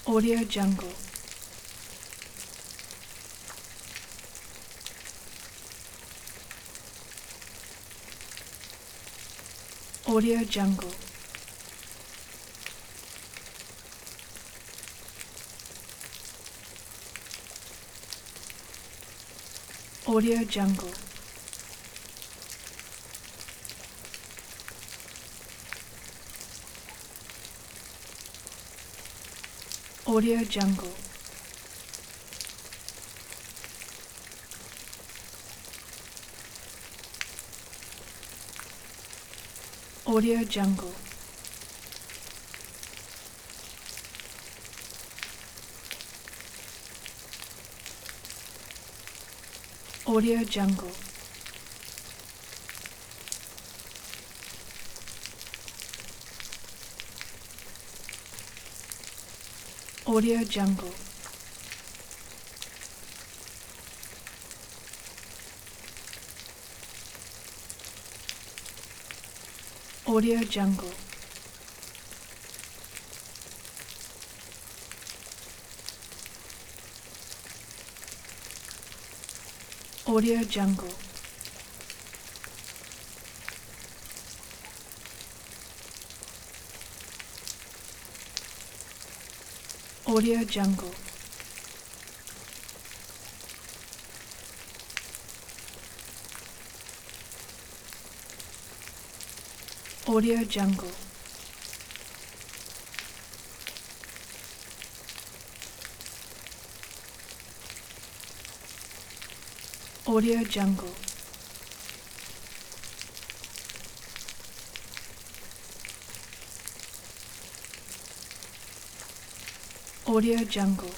Audio Jungle. Audio Jungle. Audio Jungle. Audio Jungle. Audio Jungle. Audio Jungle. Audio Jungle. Audio Jungle. Audio Jungle. Audio Jungle. Audio Jungle. Audio Jungle. Audio Jungle.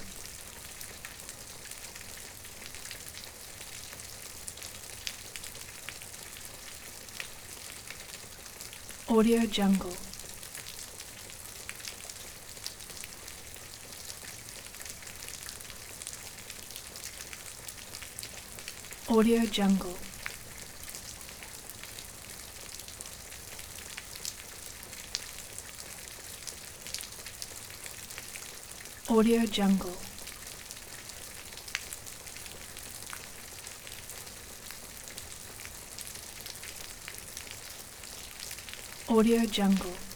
Audio Jungle. Audio Jungle. Audio Jungle. Audio Jungle.